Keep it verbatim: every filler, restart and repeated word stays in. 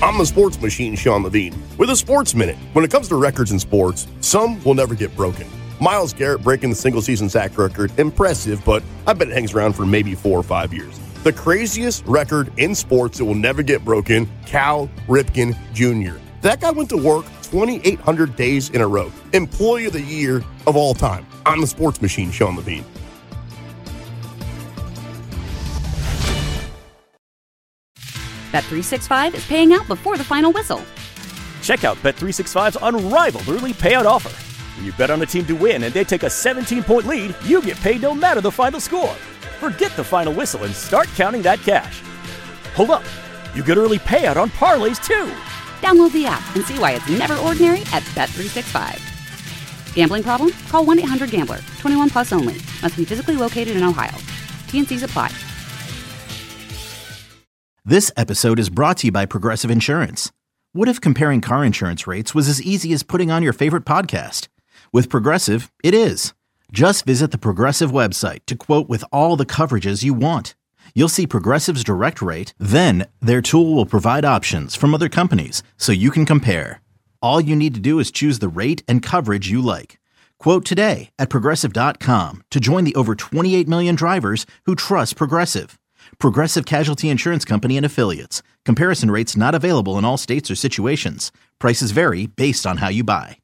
I'm the sports machine, Sean Levine, with a Sports Minute. When it comes to records in sports, some will never get broken. Myles Garrett breaking the single-season sack record, impressive, but I bet it hangs around for maybe four or five years. The craziest record in sports that will never get broken, Cal Ripken Junior That guy went to work twenty-eight hundred days in a row. Employee of the year of all time. I'm the sports machine, Sean Levine. Bet three sixty-five is paying out before the final whistle. Check out Bet three sixty-five's unrivaled early payout offer. When you bet on a team to win and they take a seventeen-point lead, you get paid no matter the final score. Forget the final whistle and start counting that cash. Hold up, you get early payout on parlays too. Download the app and see why it's never ordinary at Bet three sixty-five. Gambling problem? Call one eight hundred gambler. twenty-one plus only. Must be physically located in Ohio. T and C's apply. This episode is brought to you by Progressive Insurance. What if comparing car insurance rates was as easy as putting on your favorite podcast? With Progressive, it is. Just visit the Progressive website to quote with all the coverages you want. You'll see Progressive's direct rate, then their tool will provide options from other companies so you can compare. All you need to do is choose the rate and coverage you like. Quote today at Progressive dot com to join the over twenty-eight million drivers who trust Progressive. Progressive Casualty Insurance Company and Affiliates. Comparison rates not available in all states or situations. Prices vary based on how you buy.